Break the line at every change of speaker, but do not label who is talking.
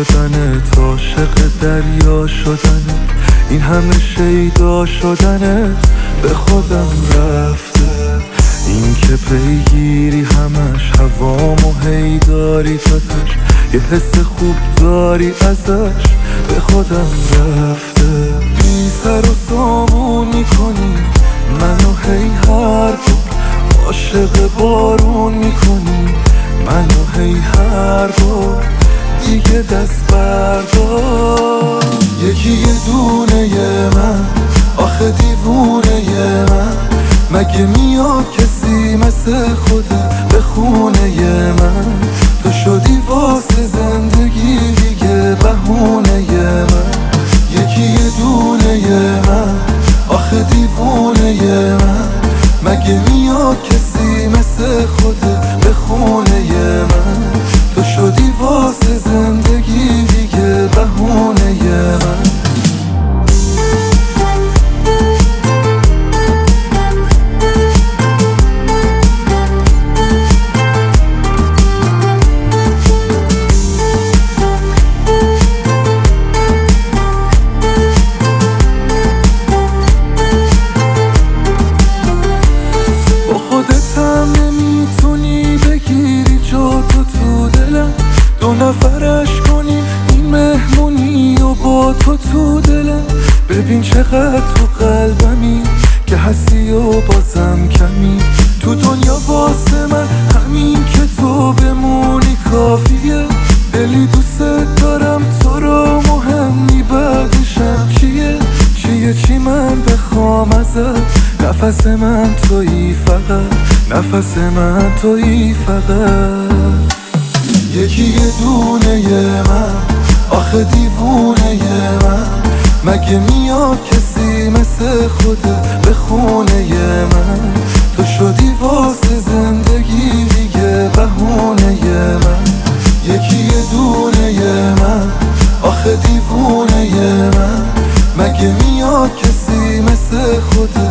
شدنت، عاشق دریا شدنت، این همه شیدا شدنت به خودم رفته. این که پیگیری همش هوامو هی داری تاتش، یه حس خوب داری ازش به خودم رفته. بی سر و سامون میکنی منو هی هر بار، عاشق بارون میکنی منو هی هر بار، دیگه دست بردار. یکی یه دونه من، آخه دیوونه من، مگه میاد کسی مثل خودت به خونه من؟ تو شدی واسه زندگی دیگه بهونه من. یکی یه دونه من، آخه دیوونه من، مگه میاد کسی مثل خودت به خونه من؟ تو شدی واسه زندگی دیگه بهونه من. دو نفرش کنیم این مهمونی و با تو دلم، ببین چقدر تو قلبمی که هستی و بازم کمی. تو دنیا واسه من همین که تو بمونی کافیه، دلی دوست دارم تو رو، مهمی بعدشم چیه چی من بخوام ازت، نفس من تویی فقط، نفس من تویی فقط. یکی یه دونه من، آخه دیوونه من، مگه میاد کسی مثل خودت به خونه من؟ تو شدی واسه زندگی دیگه بهونه من. یکی یه دونه من، آخه دیوونه من، مگه میاد کسی مثل خودت